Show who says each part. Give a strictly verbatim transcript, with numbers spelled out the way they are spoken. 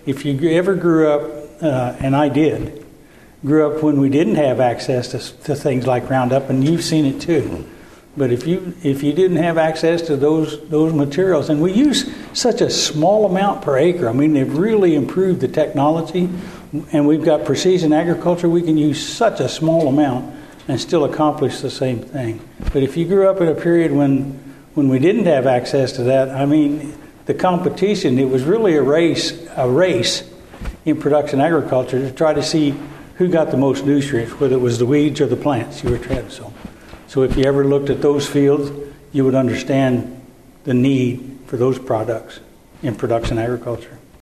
Speaker 1: if you ever grew up, uh, and I did, grew up when we didn't have access to, to things like Roundup, and you've seen it too. But if you if you didn't have access to those those materials, and we use such a small amount per acre, I mean, they've really improved the technology, and we've got precision agriculture. We can use such a small amount and still accomplish the same thing. But if you grew up in a period when when we didn't have access to that, I mean, the competition, it was really a race a race in production agriculture to try to see who got the most nutrients, whether it was the weeds or the plants you were trying to sow. So if you ever looked at those fields, you would understand the need for those products in production agriculture.